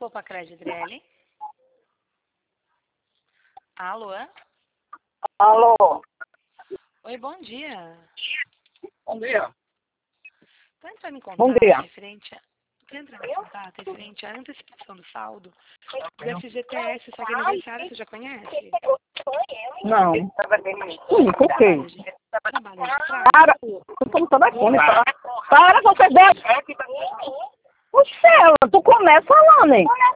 Copa Crédito, Adriele. Alô? Alô? Oi, bom dia. Bom dia. Estou entrando em Bom contato dia. referente à antecipação do saldo do FGTS, só que aniversário, você já conhece? Não. Por quê? Trabalho registrado? Para. Eu tô no telefone. Para vocês dois. Ô, Cela, tu começa falando, hein?